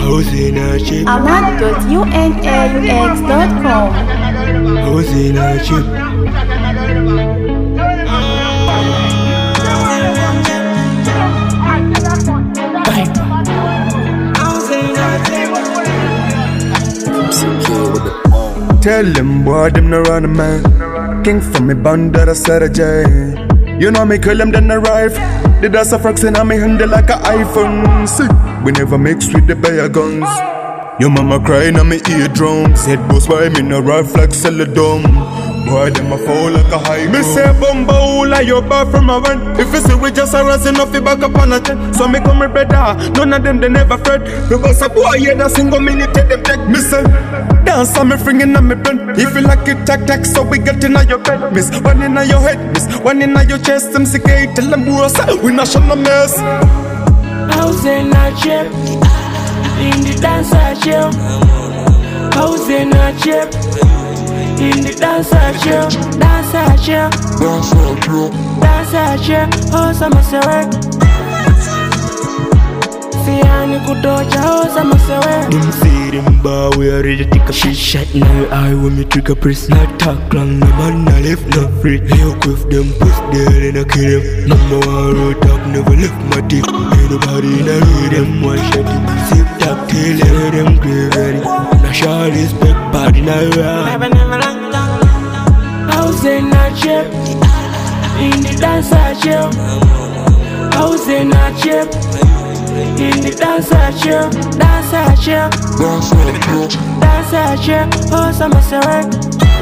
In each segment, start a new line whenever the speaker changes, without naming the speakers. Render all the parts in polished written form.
House in a chip.
Ahmad.unaux.com.
House in a chip.
Tell them boy, them no run a man. King from me band that I said a J. You know me kill them then arrive. The dust of rocks in me handle like a iPhone. See, we never mix with the bear guns. Your mama crying on me eardrums. Head boss by me no rifle like Celadon. Boy, them a fall like a high. Me say bumba hula, your bar from a one. If you see we just a rising off, you back up on a 10. So me come with better, none of them they never fret. Because a boy here that single minute take them take. Me say, dance on me fringing on me pen. If you like it, tack, so we get in your bed. Miss, one in your head, miss, one in your chest. I'm sick, tell them boys, we not show no mess.
House in a chip, in the dance I chill. House in a chip, in the dance I chill. Dance I chill, dance I chill. House I'm a select. Fiani kutocha, house I'm a select.
Them see them bar, we are ready to take a shit shot. Now your eye when me trigger press. Not talk long, no man not left, not free. Lay up with them, push there and I kill them. Number one road talk, never left my dick. Ain't nobody in a read them, one shot it. Zip talk, tail, hear them grave ready. Now show respect, body now ride.
House in a chip, in the dance I chill. House in a chip, in the dance I chill. Dance I chill, dance I chill. House I'm a select.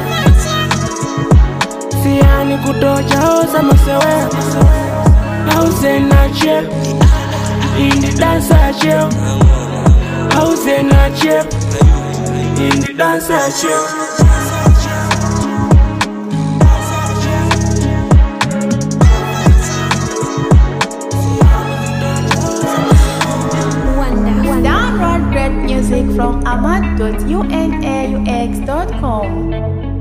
Fiani kutocha, house I'm a select. House in a chip, in the dance I chill. House in a chip, in the dance I chill.
Download great music from Ahmad.unaux.com.